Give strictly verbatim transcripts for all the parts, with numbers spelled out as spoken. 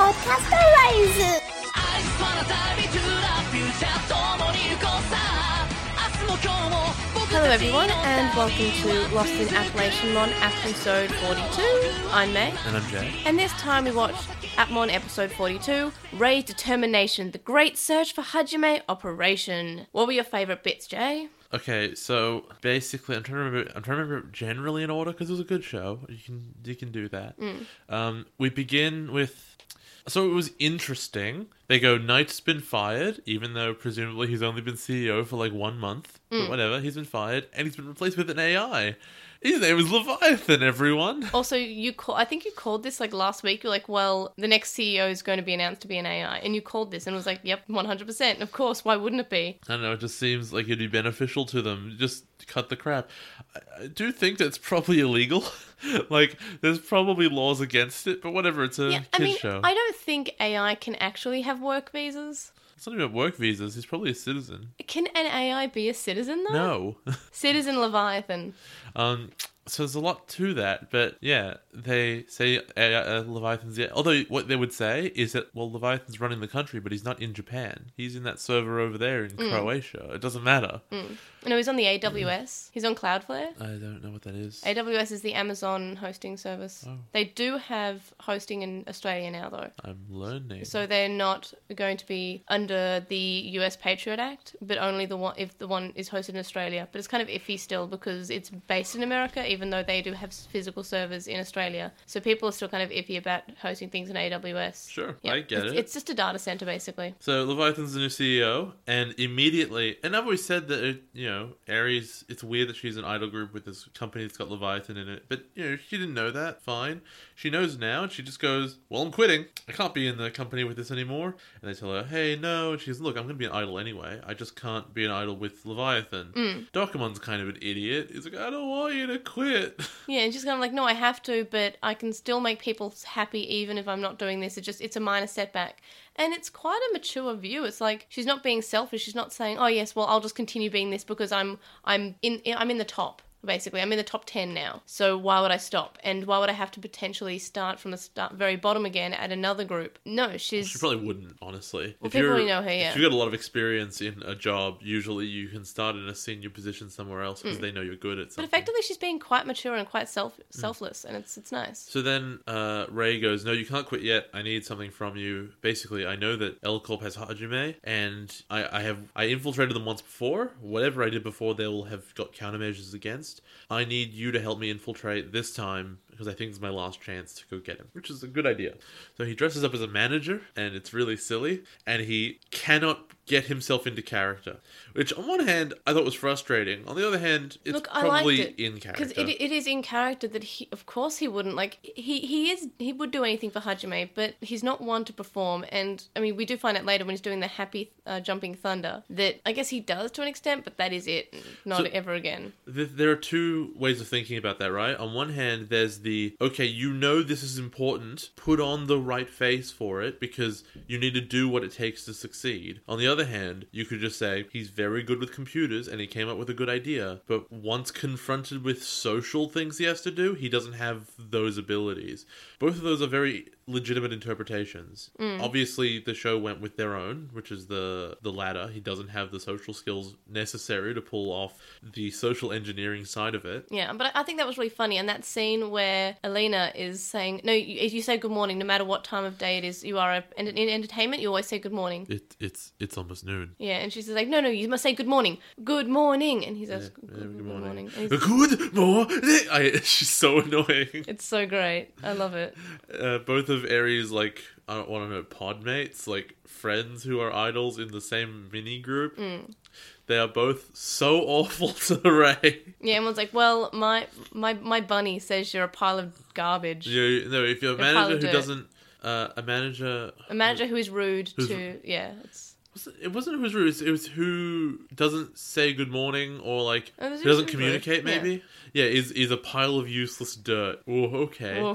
podcast Horizon. Hello everyone, and welcome to Lost in Appalachianmon episode forty-two. I'm May. And I'm Jay. And this time we watched Appmon episode forty-two, Rei's Determination, the Great Search for Hajime Operation. What were your favourite bits, Jay? Okay, so basically, I'm trying to remember. I'm trying to remember generally in order because it was a good show. You can you can do that. Mm. Um, we begin with. So it was interesting. They go, Knight's been fired, even though presumably he's only been C E O for like one month. Mm. But whatever, he's been fired, and he's been replaced with an A I. His name is Leviathan, everyone. Also, you call, I think you called this like last week. You're like, well, the next C E O is going to be announced to be an A I. And you called this and was like, yep, one hundred percent. Of course, why wouldn't it be? I don't know, it just seems like it'd be beneficial to them. Just cut the crap. I, I do think that's probably illegal. Like, there's probably laws against it, but whatever, it's a Yeah, kid's I mean, show. I don't think A I can actually have work visas. It's not even work visas, he's probably a citizen. Can an A I be a citizen, though? No. Citizen Leviathan. um, so there's a lot to that, but yeah, they say uh, uh, Leviathan's... Yeah. Although what they would say is that, well, Leviathan's running the country, but he's not in Japan. He's in that server over there in Mm. Croatia. It doesn't matter. Mm. No, he's on the A W S. He's on Cloudflare. I don't know what that is. A W S is the Amazon hosting service. Oh. They do have hosting in Australia now, though. I'm learning. So they're not going to be under the U S Patriot Act, but only the one if the one is hosted in Australia. But it's kind of iffy still because it's based in America, even though they do have physical servers in Australia. So people are still kind of iffy about hosting things in A W S. Sure, Yep. I get it's, it. It's just a data center, basically. So Leviathan's the new C E O, and immediately, and I've always said that, it, you know, Ares, it's weird that she's an idol group with this company that's got Leviathan in it, but, you know, she didn't know that, fine. She knows now, and she just goes, well, I'm quitting. I can't be in the company with this anymore. And they tell her, hey, no, and she goes, look, I'm going to be an idol anyway. I just can't be an idol with Leviathan. Mm. Dokumon's kind of an idiot. He's like, I don't want you to quit. Yeah, and she's kind of like, no, I have to, but I can still make people happy even if I'm not doing this. It's just, it's a minor setback. And it's quite a mature view. It's like, she's not being selfish. She's not saying, oh yes, well, I'll just continue being this because I'm, I'm in, I'm in the top. Basically, I'm in the top ten now, so why would I stop? And why would I have to potentially start from the start, very bottom again at another group? No, she's... She probably wouldn't, honestly. Well, if people you're, already know her, yeah. If you've got a lot of experience in a job, usually you can start in a senior position somewhere else because Mm. they know you're good at But something. effectively, she's being quite mature and quite self selfless, and it's it's nice. So then uh, Rei goes, no, you can't quit yet. I need something from you. Basically, I know that L Corp has Hajime, and I, I have I infiltrated them once before. Whatever I did before, they will have got countermeasures against. I need you to help me infiltrate this time because I think it's my last chance to go get him, which is a good idea. So he dresses up as a manager, and it's really silly, and he cannot get himself into character, which on one hand I thought was frustrating. On the other hand, it's Look, I probably liked it, in character. because it, it is in character that he, of course, he wouldn't like. He he is he would do anything for Hajime, but he's not one to perform. And I mean, we do find out later when he's doing the happy uh, jumping thunder that I guess he does to an extent, but that is it, not So- ever again. Th- There are two ways of thinking about that, right? On one hand, there's the, okay, you know this is important, put on the right face for it because you need to do what it takes to succeed. On the other hand, you could just say, he's very good with computers and he came up with a good idea, but once confronted with social things he has to do, he doesn't have those abilities. Both of those are very legitimate interpretations. Mm. Obviously, the show went with their own, which is the, the latter. He doesn't have the social skills necessary to pull off the social engineering side of it. Yeah, but I I think that was really funny. And that scene where Elena is saying, no, you, if you say good morning, no matter what time of day it is, you are a, in, in entertainment, you always say good morning. It, it's it's almost noon. Yeah, and she's like, no, no, you must say good morning. Good morning. And he says, Yeah, good, yeah, good good morning. morning. And he's- Good morning! I, she's so annoying. It's so great. I love it. Uh, both of Aries, like, I don't want to know, pod mates, like, friends who are idols in the same mini group. Mm. They are both so awful to Ray. Yeah, everyone's like, well, my my my bunny says you're a pile of garbage. You, no, if you're a You're a pile manager of who dirt. doesn't, uh, a manager... A manager who is rude Who's- to, yeah, it's... Was it, it wasn't who's rude, it was, it was who doesn't say good morning or, like, Oh, it was who doesn't who's rude. communicate, maybe? Yeah, is, is a pile of useless dirt. Oh, okay. Oof.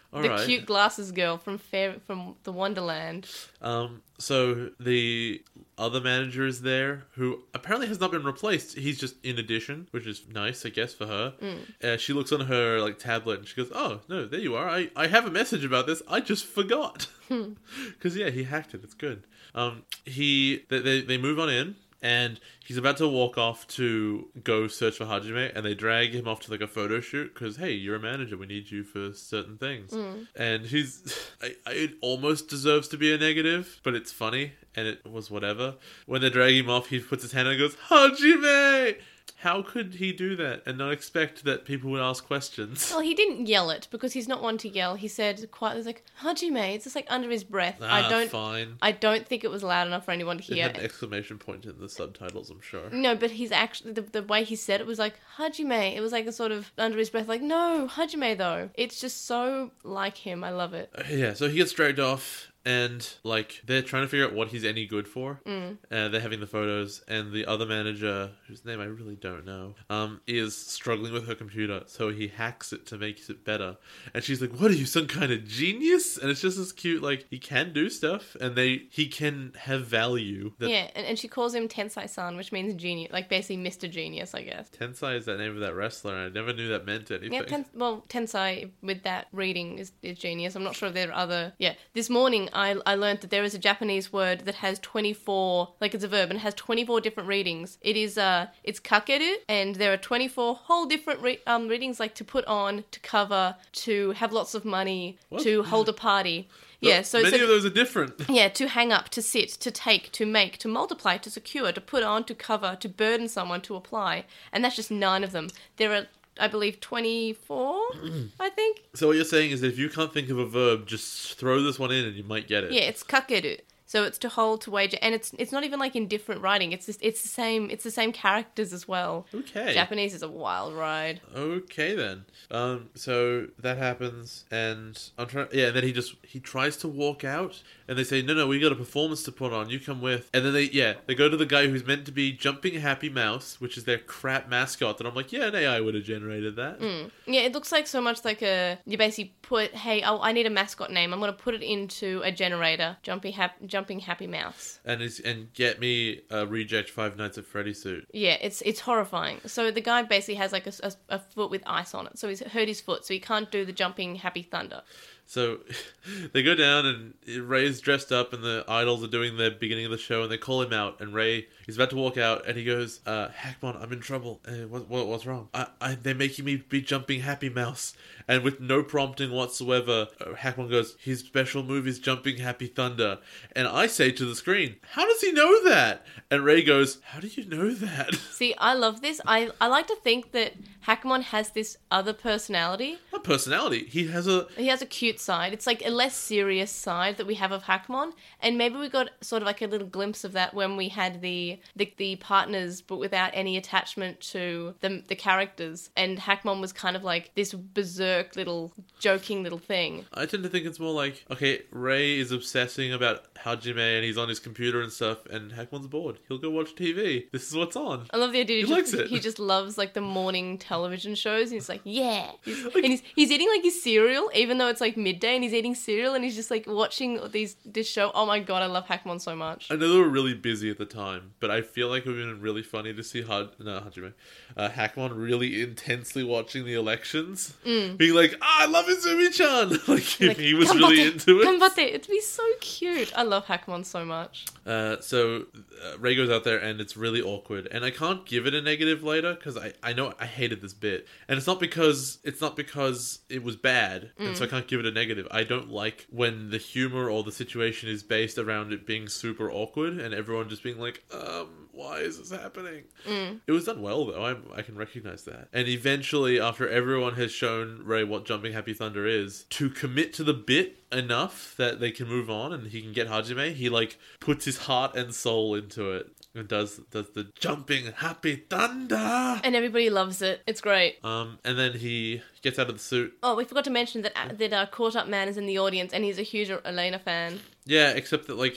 All the right. cute glasses girl from Fair from the Wonderland. Um, so the other manager is there, who apparently has not been replaced. He's just in addition, which is nice, I guess, for her. Mm. Uh, she looks on her like tablet and she goes, "Oh no, there you are. I, I have a message about this. I just forgot." Because yeah, he hacked it. It's good. Um, he they, they they move on in. And he's about to walk off to go search for Hajime, and they drag him off to like a photo shoot because, hey, you're a manager, we need you for certain things. Mm. And he's, I, I, it almost deserves to be a negative, but it's funny, and it was whatever. When they drag him off, he puts his hand out and goes, Hajime! How could he do that and not expect that people would ask questions? Well, he didn't yell it because he's not one to yell. He said quite, it was like, Hajime. It's just like under his breath. Ah, I don't, fine. I don't think it was loud enough for anyone to It hear. had an exclamation point in the subtitles, I'm sure. No, but he's actually, the, the way he said it was like, Hajime. It was like a sort of under his breath, like, no, Hajime though. It's just so like him. I love it. Uh, Yeah, so he gets dragged off. And, like, they're trying to figure out what he's any good for. Mm. Uh, they're having the photos, and the other manager, whose name I really don't know, um, is struggling with her computer, so he hacks it to make it better. And she's like, what are you, some kind of genius? And it's just this cute, like, he can do stuff, and they he can have value. That Yeah, and, and she calls him Tensai-san, which means genius, like basically Mister Genius, I guess. Tensai is that name of that wrestler, and I never knew that meant anything. Yeah, ten, well, Tensai with that reading is, is genius. I'm not sure if there are other... Yeah, this morning I, I learned that there is a Japanese word that has twenty-four... Like, it's a verb, and it has twenty-four different readings. It is, uh, it's kakeru, and there are twenty-four whole different re- um, readings, like to put on, to cover, to have lots of money, What? to hold a party. Yeah, so... Many so, of those are different. Yeah, to hang up, to sit, to take, to make, to multiply, to secure, to put on, to cover, to burden someone, to apply. And that's just nine of them. There are, I believe, twenty-four, I think. So what you're saying is that if you can't think of a verb, just throw this one in and you might get it. Yeah, it's kakeru. So it's to hold, to wager, and it's it's not even like in different writing. It's just, it's the same it's the same characters as well. Okay. Japanese is a wild ride. Okay then. Um, so that happens, and I'm trying. Yeah, and then he just he tries to walk out, and they say, "No, no, we got a performance to put on. You come with." And then they, yeah, they go to the guy who's meant to be Jumping Happy Mouse, which is their crap mascot. And I'm like, yeah, an A I would have generated that. Mm. Yeah, it looks like so much like a you basically put, hey, oh, I need a mascot name. I'm gonna put it into a generator. Jumping Happy Jumping Happy Mouse. And is and get me a reject Five Nights at Freddy's suit. Yeah, it's it's horrifying. So the guy basically has like a, a, a foot with ice on it. So he's hurt his foot, so he can't do the Jumping Happy Thunder. So they go down, and Ray's dressed up, and the idols are doing their beginning of the show, and they call him out, and Ray is about to walk out, and he goes, uh, Hackmon, I'm in trouble. Uh, what, what, what's wrong? I, I, they're making me be Jumping Happy Mouse. And with no prompting whatsoever, uh, Hackmon goes, his special move is Jumping Happy Thunder. And I say to the screen, how does he know that? And Ray goes, how do you know that? See, I love this. I, I like to think that Hackmon has this other personality. Not personality. He has a... He has a cute side. It's like a less serious side that we have of Hackmon. And maybe we got sort of like a little glimpse of that when we had the the, the partners, but without any attachment to the, the characters. And Hackmon was kind of like this berserk little, joking little thing. I tend to think it's more like, okay, Ray is obsessing about Hajime and he's on his computer and stuff, and Hackmon's bored. He'll go watch T V. This is what's on. I love the idea. He just, likes it. He just loves like the morning television shows. And he's like, yeah. He's, Like- and he's, he's eating like his cereal, even though it's like midday, and he's eating cereal, and he's just like watching these this show. Oh my god, I love Hackmon so much. I know they were really busy at the time, but I feel like it would have been really funny to see Had- no, Hajime, uh, Hackmon really intensely watching the elections. Mm. Being like, ah, I love Izumi-chan! like, if Like, he was really "Ganbatte, into it. ganbatte." It'd be so cute. I love Hackmon so much. Uh, so uh, Ray goes out there and it's really awkward, and I can't give it a negative later because I, I know I hated this bit, and it's not because it's not because it was bad, and so I can't give it a negative. I don't like when the humor or the situation is based around it being super awkward and everyone just being like, um, why is this happening? Mm. It was done well though. I I can recognize that. And eventually, after everyone has shown Ray what Jumping Happy Thunder is, to commit to the bit enough that they can move on and he can get Hajime, he like puts his heart and soul into it and does does the Jumping Happy Thunder. And everybody loves it. It's great. Um, and then he gets out of the suit. Oh, we forgot to mention that that uh, Caught Up Man is in the audience, and he's a huge Elena fan. Yeah, except that like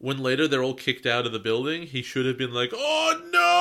when later they're all kicked out of the building, he should have been like, oh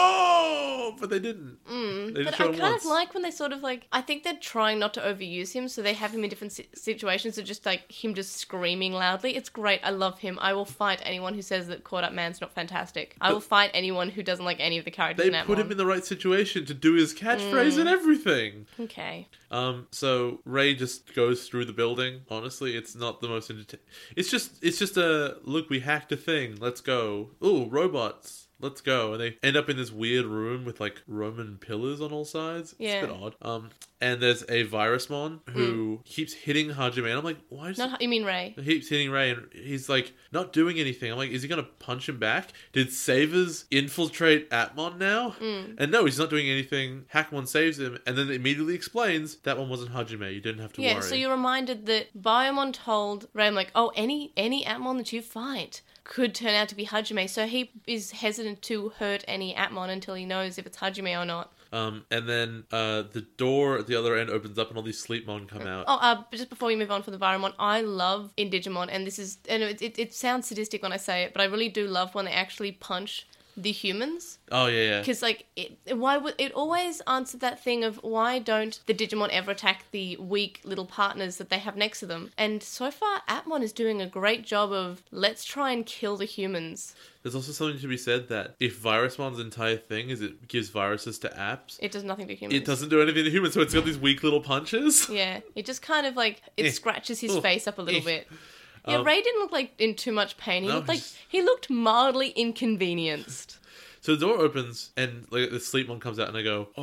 no! But they didn't. Mm, they but just I showed him kind once. of like when they sort of like, I think they're trying not to overuse him, so they have him in different si- situations of just like him just screaming loudly. It's great. I love him. I will fight anyone who says that Caught Up Man's not fantastic. I But will fight anyone who doesn't like any of the characters They in put Atmon. him in the right situation to do his catchphrase Mm. and everything. Okay. Um, so Ray just goes through the building. Honestly, it's not the most entertaining. It's just, it's just a look. We hacked a thing. Let's go. Ooh, robots. Let's go. And they end up in this weird room with like Roman pillars on all sides. Yeah. It's a bit odd. Um, and there's a Virusmon who keeps hitting Hajime. And I'm like, why is Not, you mean Ray? he keeps hitting Ray, and he's like not doing anything. I'm like, is he gonna punch him back? Did Savers infiltrate Atmon now? Mm. And no, he's not doing anything. Hackmon saves him, and then immediately explains that one wasn't Hajime. You didn't have to Yeah, worry. so you're reminded that Biomon told Ray, I'm like, oh, any any Atmon that you fight could turn out to be Hajime. So he is hesitant to hurt any Atmon until he knows if it's Hajime or not. Um, and then uh, the door at the other end opens up, and all these Sleepmon come out. Oh, uh, but just before we move on from the Viromon, I love in Digimon, and this is, and it, it, it sounds sadistic when I say it, but I really do love when they actually punch the humans. Oh yeah, yeah. Because, like, it, why would it always answered that thing of why don't the Digimon ever attack the weak little partners that they have next to them? And so far, Atmon is doing a great job of let's try and kill the humans. There's also something to be said that if Virusmon's entire thing is it gives viruses to apps, It does nothing to humans. it doesn't do anything to humans. So it's got these weak little punches. Yeah, it just kind of like it Eh. scratches his Oh. face up a little Eh. bit. Yeah, Um, Ray didn't look like in too much pain. He No, looked like he's- he looked mildly inconvenienced. So the door opens and like the Sleepmon comes out, and I go,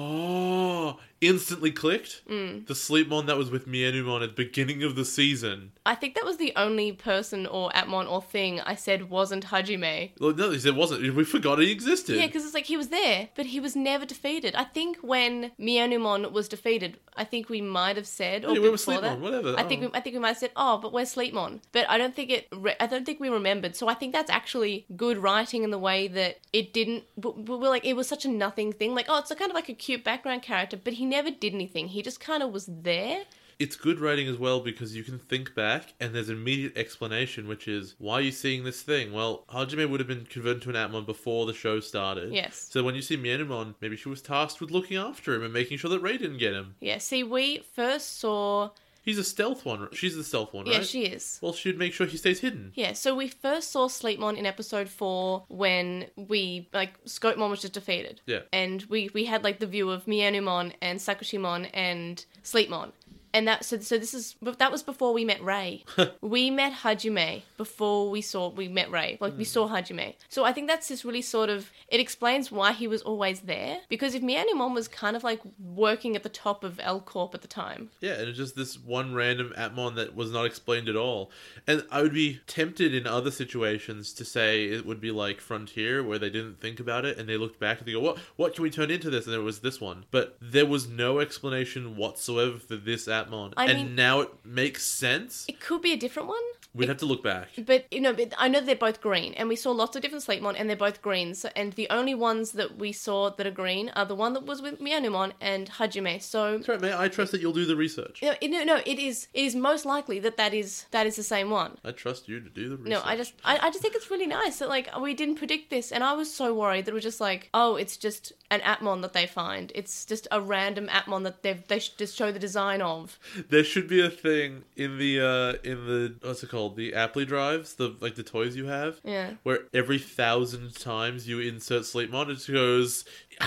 oh, instantly clicked. Mm. The Sleepmon that was with Mienumon at the beginning of the season. I think that was the only person or Atmon or thing I said wasn't Hajime. Well, no, he said it wasn't. We forgot he existed. Yeah, because it's like he was there, but he was never defeated. I think when Mienumon was defeated, I think we might have said, or Yeah, where was before that, Sleepmon? Whatever. I think Oh. we, I think we might have said, oh, but where's Sleepmon? But I don't think it. Re- I don't think we remembered. So I think that's actually good writing in the way that it didn't. But, but we're like it was such a nothing thing. Like, oh, it's a kind of like a cute background character, but he never did anything. He just kind of was there. It's good writing as well because you can think back and there's an immediate explanation, which is, why are you seeing this thing? Well, Hajime would have been converted to an Atmon before the show started. Yes. So when you see Mienumon, maybe she was tasked with looking after him and making sure that Ray didn't get him. Yeah. See, we first saw. He's a stealth one. She's the stealth one, right? Yeah, she is. Well, she'd make sure he stays hidden. Yeah, so we first saw Sleepmon in episode four when we, like, Scopemon was just defeated. Yeah. And we, we had, like, the view of Mienumon and Sakushimon and Sleepmon. And that, so, so this is, but that was before we met Ray. We met Hajime before we saw, we met Ray. Like, we saw Hajime. So I think that's just really sort of, it explains why he was always there. Because if Mienumon was kind of, like, working at the top of L Corp at the time. Yeah, and it's just this one random Atmon that was not explained at all. And I would be tempted in other situations to say it would be like Frontier, where they didn't think about it and they looked back and they go, what, what can we turn into this? And there was this one. But there was no explanation whatsoever for this Atmon. I and mean- now it makes sense. It could be a different one. We'd have to look back. But, you know, but I know they're both green, and we saw lots of different Sleepmon, and they're both green, so, and the only ones that we saw that are green are the one that was with Mienumon and Hajime, so... That's right, mate. I trust that you'll do the research. No, no, no, it is it is most likely that that is, that is the same one. I trust you to do the research. No, I just I, I just think it's really nice that, like, we didn't predict this, and I was so worried that it was just like, oh, it's just an Atmon that they find. It's just a random Atmon that they've, they should just show the design of. There should be a thing in the, uh, in the, what's it called? The Apply drives, the, like, the toys you have. Yeah. Where every thousand times you insert Sleepmon, it goes,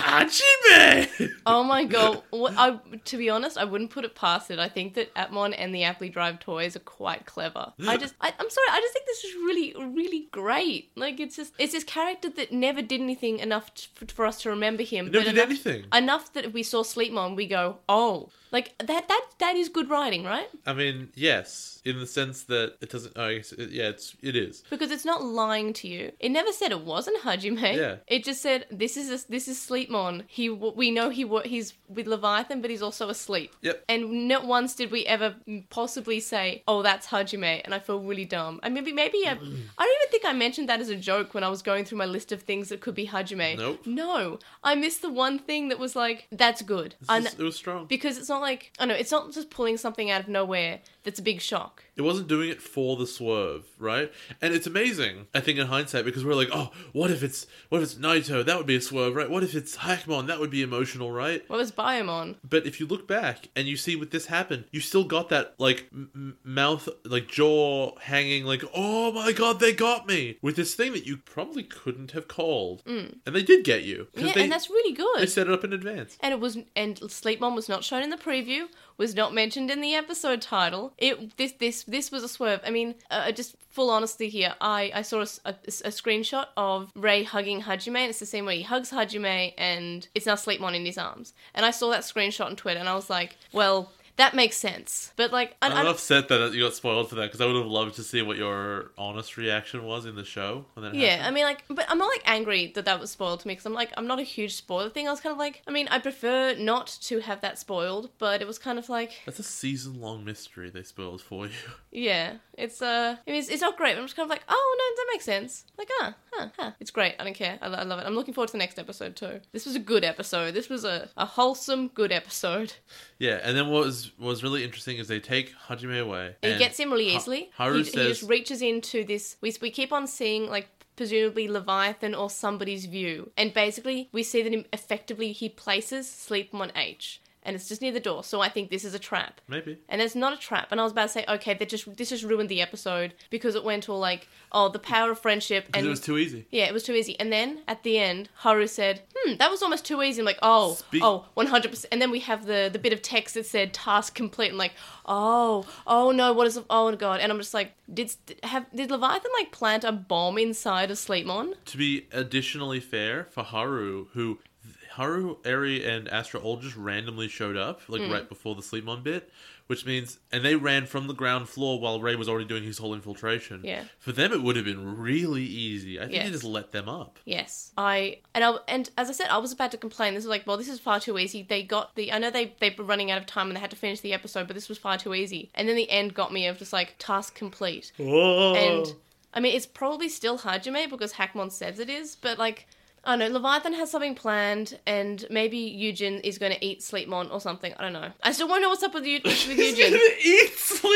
Hajime! Oh my god! What, I, to be honest, I wouldn't put it past it. I think that Atmon and the Apply Drive toys are quite clever. I just, I, I'm sorry, I just think this is really, really great. Like, it's just, it's this character that never did anything enough to, for us to remember him. Never did enough, anything. Enough that if we saw Sleepmon, we go, oh, like that, that, that is good writing, right? I mean, yes, in the sense that it doesn't, oh, I guess, it, yeah, it's, it is. Because it's not lying to you. It never said it wasn't Hajime. Yeah. It just said this is a, this is Sleepmon. He we know he he's with Leviathan, but he's also asleep. Yep. And not once did we ever possibly say, "Oh, that's Hajime," and I feel really dumb. I maybe maybe I, I don't even think I mentioned that as a joke when I was going through my list of things that could be Hajime. Nope. No, I missed the one thing that was like, "That's good." This I is- kn- it was strong. because it's not like I know it's not just pulling something out of nowhere that's a big shock. It wasn't doing it for before the swerve, right? And it's amazing, I think, in hindsight, because we're like, oh, what if it's what if it's Naito? That would be a swerve, right? What if it's Hackmon? That would be emotional, right? What was Biomon? But if you look back and you see what this happened, you still got that, like, m- mouth, like, jaw hanging, like, oh my god, they got me! With this thing that you probably couldn't have called. Mm. And they did get you. Yeah, they, and that's really good. They set it up in advance. And it was, and Sleepmon was not shown in the preview, was not mentioned in the episode title. It this this this was a swerve. I mean, uh, just full honesty here. I I saw a, a, a screenshot of Ray hugging Hajime, and it's the scene where he hugs Hajime, and it's now Sleepmon in his arms. And I saw that screenshot on Twitter, and I was like, well, that makes sense. But, like, I, I'm I, upset that you got spoiled for that, because I would have loved to see what your honest reaction was in the show when that yeah, happened. I mean, like, but I'm not, like, angry that that was spoiled to me, because I'm, like, I'm not a huge spoiler thing. I was kind of like, I mean, I prefer not to have that spoiled, but it was kind of like... That's a season-long mystery they spoiled for you. Yeah, it's, uh, I mean, it's, it's not great, but I'm just kind of like, oh, no, that makes sense. Like, ah, huh, huh. It's great. I don't care. I, I love it. I'm looking forward to the next episode, too. This was a good episode. This was a, a wholesome, good episode. Yeah, and then what was, what was really interesting is they take Hajime away. He and gets him really Ha- easily. Haru he, says... he just reaches into this. We, we keep on seeing, like, presumably Leviathan or somebody's view. And basically, we see that him effectively he places Sleepmon H. And it's just near the door, so I think this is a trap. Maybe. And it's not a trap. And I was about to say, okay, that just this just ruined the episode because it went all like, oh, the power of friendship. Because And it was too easy. yeah, it was too easy. And then at the end, Haru said, hmm, that was almost too easy. I'm like, oh, Speak- oh, one hundred percent. And then we have the, the bit of text that said task complete. And like, oh, oh no, what is, oh god. And I'm just like, did have did Leviathan like plant a bomb inside of Sleepmon? To be additionally fair for Haru, who... Haru, Eri, and Astra all just randomly showed up, like Mm. right before the Sleepmon bit, which means, and they ran from the ground floor while Ray was already doing his whole infiltration. Yeah. For them, it would have been really easy. I think Yes. they just let them up. Yes, I and I and as I said, I was about to complain. This was like, well, this is far too easy. They got the. I know they they were running out of time and they had to finish the episode, but this was far too easy. And then the end got me of just like task complete. Whoa. And I mean, it's probably still Hajime because Hackmon says it is, but like. I don't know, Leviathan has something planned, and maybe Eugen is going to eat Sleepmon or something. I don't know. I still want to know what's up with, you, with He's Eugen. gonna eat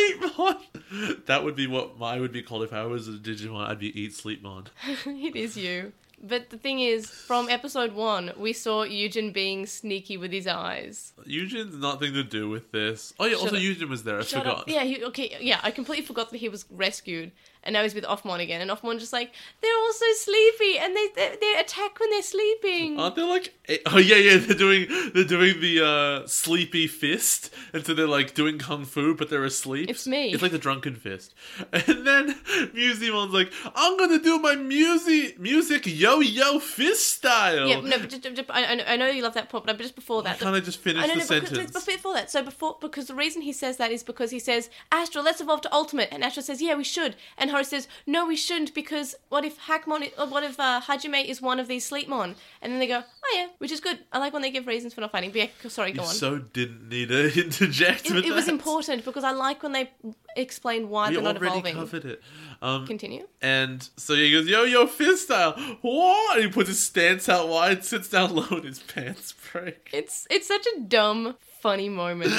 Sleepmon! That would be what I would be called if I was a Digimon. I'd be Eat Sleepmon. It is you. But the thing is, from episode one, we saw Eugen being sneaky with his eyes. Eugen's nothing to do with this. Oh yeah, Shut also up. Eugen was there. I Shut forgot. up. Yeah, he, okay, yeah, I completely forgot that he was rescued, and now he's with Offmon again, and Offmon just like, they're all so sleepy, and they, they, they attack when they're sleeping. Aren't they like? Oh yeah, yeah. They're doing they're doing the uh, sleepy fist, and so they're like doing kung fu, but they're asleep. It's me. It's like the drunken fist. And then Musemon's like, I'm gonna do my music music yo yo fist style. Yeah, no, but just, just, I, I know- I know you love that point, but just before Why that, can't I just finish I know, the no, because, sentence? but before that, so before, because the reason he says that is because he says, Astra, let's evolve to Ultimate, and Astra says, yeah, we should, and Haru says, no, we shouldn't, because what if Hackmon, i- or what if uh, Hajime is one of these Sleepmon? And then they go, oh yeah, which is good. I like when they give reasons for not fighting, but yeah, sorry, go You on. so didn't need to interject It, with it was that. important, because I like when they explain why We they're not already evolving. covered it. Um, Continue. and so he goes, yo, yo, fist style. What? And he puts his stance out wide, sits down low, and his pants break. It's it's such a dumb, funny moment.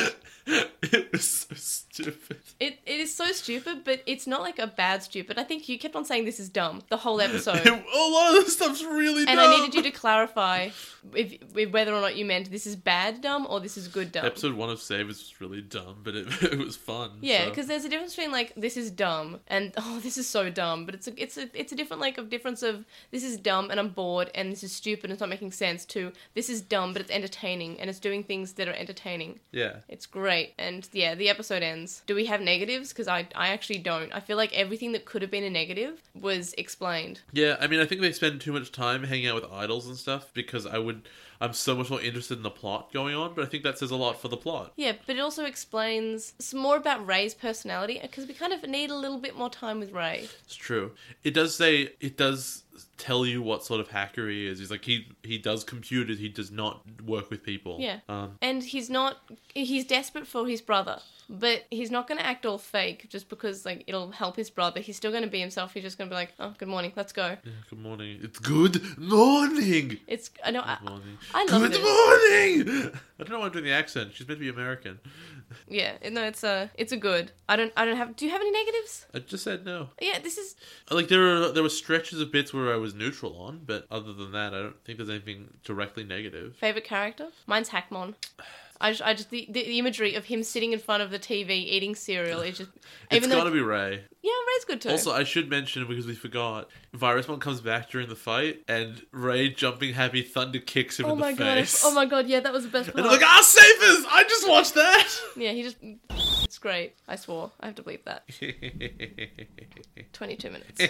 It was so stupid. It it is so stupid, but it's not like a bad stupid. I think you kept on saying this is dumb the whole episode. A lot of the stuff's really And dumb. I needed you to clarify if, if whether or not you meant this is bad dumb or this is good dumb. Episode one of Savers was really dumb, but it, it was fun. Yeah, so. because there's a difference between like this is dumb and oh this is so dumb, but it's a it's a it's a different like of difference of this is dumb and I'm bored and this is stupid and it's not making sense to this is dumb but it's entertaining and it's doing things that are entertaining. Yeah. It's great. And yeah, the episode ends. Do we have negatives? Because I, I actually don't. I feel like everything that could have been a negative was explained. Yeah, I mean, I think they spend too much time hanging out with idols and stuff because I would, I'm so much more interested in the plot going on, but I think that says a lot for the plot. Yeah, but it also explains some more about Ray's personality because we kind of need a little bit more time with Ray. It's true. It does say, it does tell you what sort of hacker he is. He's like, he he does computers, he does not work with people. Yeah. Um, And he's not, he's desperate for his brother. But he's not going to act all fake just because, like, it'll help his brother. He's still going to be himself. He's just going to be like, oh, good morning, let's go. Yeah, good morning. It's good morning. It's, I know, I, Good morning. I love Good this. morning. I don't know why I'm doing the accent. She's meant to be American. Yeah, no, it's a, it's a good. I don't, I don't have, do you have any negatives? I just said no. Yeah, this is, Like there were there were stretches of bits where I was neutral on, but other than that, I don't think there's anything directly negative. favorite character? Mine's Hackmon. I just, I just the, the imagery of him sitting in front of the T V eating cereal is just... It's even though, gotta be Ray. Yeah, Ray's good too. Also, I should mention, because we forgot, Virusmon comes back during the fight, and Ray jumping happy thunder kicks him oh in my the god! face. Oh my god! Yeah, that was the best part. And I'm like, ah, save us! I just watched that! Yeah, he just... It's great. I swore. I have to bleep that. twenty-two minutes.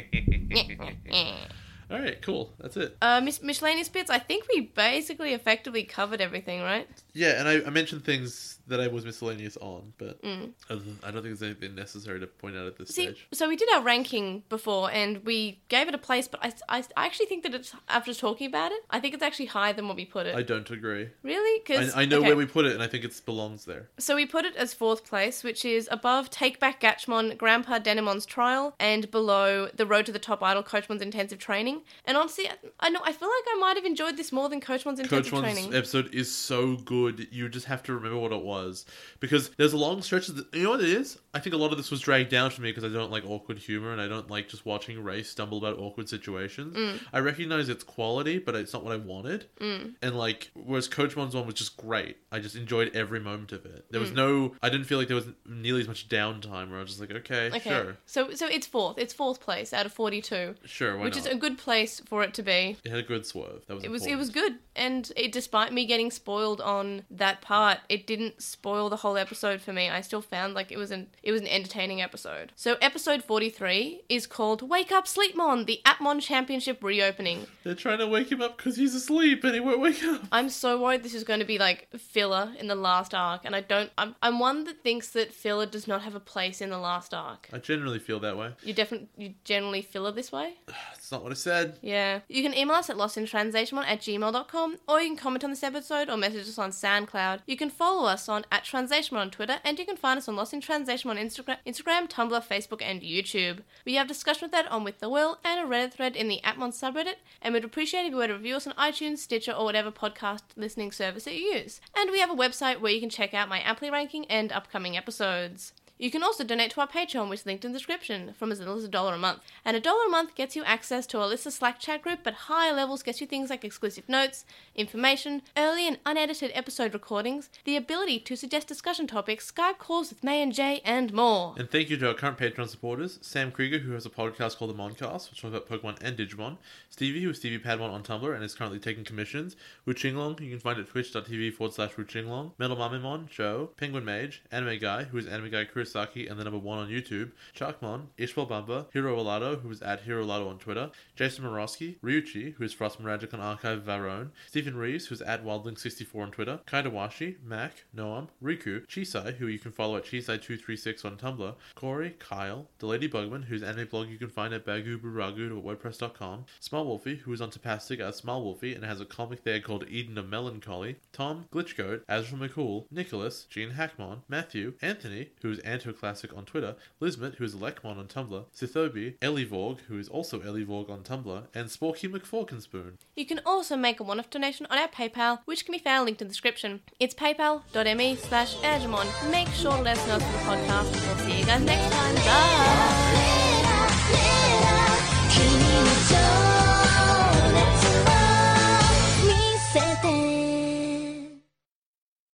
Alright, cool. That's it. Uh, mis- miscellaneous bits. I think we basically effectively covered everything, right? Yeah, and I, I mentioned things that I was miscellaneous on, but Mm. other than, I don't think there's anything necessary to point out at this See, stage. so we did our ranking before, and we gave it a place, but I, I, I actually think that it's, after talking about it, I think it's actually higher than what we put it. I don't agree. Really? Cause, I, I know okay. where we put it, and I think it belongs there. So we put it as fourth place, which is above Take Back Gatchmon, Grandpa Denemon's Trial, and below The Road to the Top Idol, Coachmon's Intensive Training. And honestly, I, I know I feel like I might have enjoyed this more than Coachmon's Intensive Coach One's Training. episode is so good. You just have to remember what it was, because there's a long stretch of the, you know what it is. I think a lot of this was dragged down for me because I don't like awkward humor, and I don't like just watching Ray stumble about awkward situations. Mm. I recognize its quality, but it's not what I wanted. Mm. And like, whereas Coach One's one was just great. I just enjoyed every moment of it. There was Mm. no, I didn't feel like there was nearly as much downtime where I was just like, okay, Okay, sure, so so it's fourth. It's fourth place out of forty-two, sure, why which not? is a good place for it to be. It had a good swerve. That was It was it important. was good, and it, despite me getting spoiled on that part, it didn't spoil the whole episode for me. I still found like it was an it was an entertaining episode. So episode forty-three is called "Wake Up, Sleepmon," the Appmon Championship reopening. They're trying to wake him up because he's asleep and he won't wake up. I'm so worried this is going to be like filler in the last arc, and I don't. I'm I'm one that thinks that filler does not have a place in the last arc. I generally feel that way. You definitely you generally filler this way. That's not what I said. Yeah. You can email us at lostintranslationmon at gmail dot com, or you can comment on this episode or message us on SoundCloud. You can follow us on at Translationmon on Twitter, and you can find us on Lost in Translation on Instagram, Instagram, Tumblr, Facebook, and YouTube. We have discussion with that on With the Will and a Reddit thread in the Appmon subreddit, and we'd appreciate if you were to review us on iTunes, Stitcher, or whatever podcast listening service that you use. And we have a website where you can check out my Amply ranking and upcoming episodes. You can also donate to our Patreon, which is linked in the description, from as little as a dollar a month. And a dollar a month gets you access to a list of Slack chat group, but higher levels gets you things like exclusive notes, information, early and unedited episode recordings, the ability to suggest discussion topics, Skype calls with May and Jay, and more. And thank you to our current Patreon supporters, Sam Krieger, who has a podcast called The Moncast, which talks about Pokemon and Digimon, Stevie, who is Stevie Padmon on Tumblr and is currently taking commissions, Wu Qinglong, who you can find at twitch.tv forward slash Wu Qinglong, Metal Mamimon, Joe, Penguin Mage, Anime Guy, who is Anime Guy Kurosaki and the number one on YouTube, Sharkmon, Ishbal Bamba, Hiro Olado, who is at Hiro Olado on Twitter, Jason Morosky, Ryuchi, who is Frost Magic on Archive Varone, Stephen Reeves, who is at Wildlink sixty-four on Twitter, Kaidawashi, Mac, Noam, Riku, Chisai, who you can follow at Chisai two three six on Tumblr, Corey, Kyle, The Lady Bugman, whose anime blog you can find at baguburagu at wordpress dot com, Small Wolfie, who is on Tapastic as Small Wolfie and has a comic there called Eden of Melancholy, Tom, Glitchgoat, Azra McCool, Nicholas, Gene Hackmon, Matthew, Anthony, who is Antoclassic on Twitter, Lismet, who is Lekmon on Tumblr, Sithobi, Ellie Vorg, who is also Ellie Vorg on Tumblr, and Sporky McForkinspoon. You can also make a one-off donation on our PayPal, which can be found linked in the description. It's paypal.me slash Ergemon. Make sure to let us know for the podcast. We'll see you guys next time. Bye!